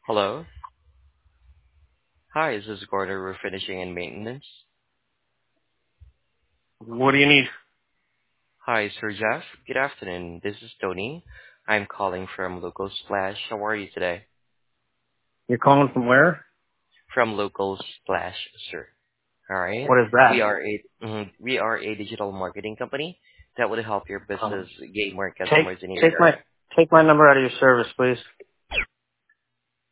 Hello. Hi, this is Gordon Refinishing and Maintenance. What do you need? Hi, Sir Jeff. Good afternoon. This is Tony. I'm calling from Local Splash. How are you today? You're calling from where? From Local Splash, sir. All right. What is We that? are a digital marketing company that would help your Um, business gain more take customers in your take my area. take my number out of your service, please.